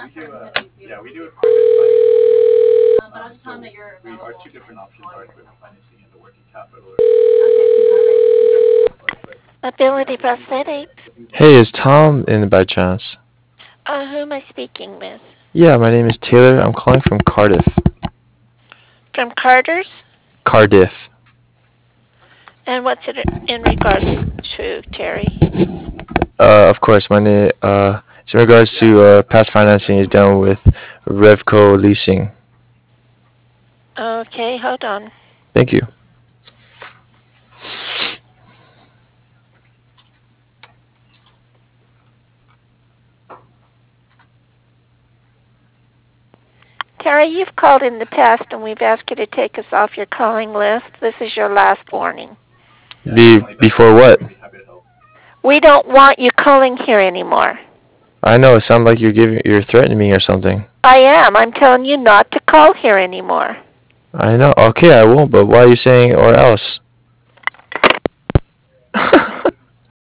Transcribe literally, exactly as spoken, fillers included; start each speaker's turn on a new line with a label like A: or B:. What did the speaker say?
A: Ability prosthetics.
B: Hey, is Tom in by chance?
A: Uh, who am I speaking with?
B: Yeah, my name is Taylor. I'm calling from Cardiff.
A: From Carter's?
B: Cardiff.
A: And what's it in regards to, Terry?
B: Uh, of course, my name, uh, it's in regards to, uh, past financing is done with Revco Leasing.
A: Okay, hold on.
B: Thank you.
A: Terry, you've called in the past and we've asked you to take us off your calling list. This is your last warning.
B: Be, before what?
A: We don't want you calling here anymore.
B: I know, it sounds like you're giving, you're threatening me or something.
A: I am. I'm telling you not to call here anymore.
B: I know, okay, I won't, but why are you saying or else?